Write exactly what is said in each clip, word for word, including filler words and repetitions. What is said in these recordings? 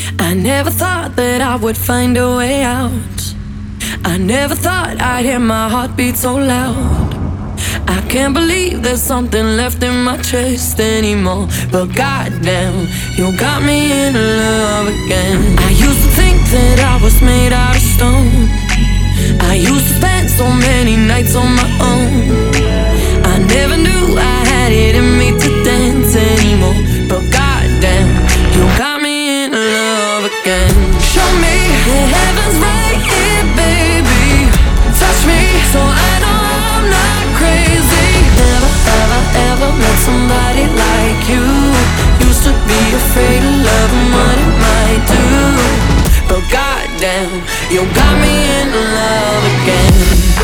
I never thought that I would find a way out. I never thought I'd hear my heart beat so loud. I can't believe there's something left in my chest anymore. But goddamn, you got me in love again. I used to think that I was made out of stone. I used to spend so many nights on my own. I never knew I had it in me to dance anymore. But goddamn, you got me in love again. Show me the heaven's right here, baby. Touch me so I know I'm not crazy. Never, ever, ever met somebody like you. Used to be afraid of love and what it might do. But goddamn, you got me in love again.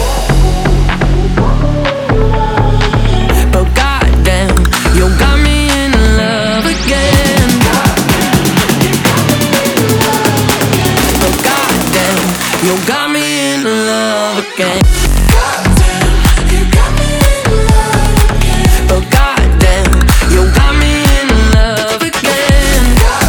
But goddamn, you got me in love again. But goddamn, you got me in love again. But goddamn, you got me in love again.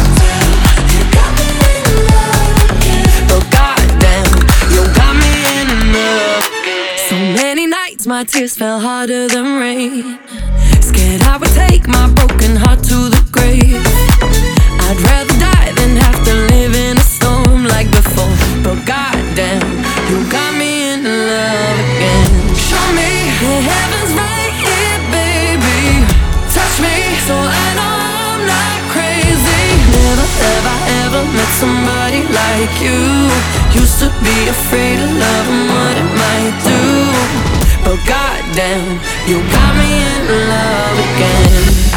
But goddamn, you got me in love again. So many nights my tears fell harder than rain. Scared I would take my broken heart to the grave. I'd rather die than have to live in a storm like before. But goddamn, you got me in love again. Show me the heaven's right here, baby. Touch me so I know I'm not crazy. Never, ever, ever met somebody like you. Used to be afraid of love and what it might do. But goddamn, you got me in love again.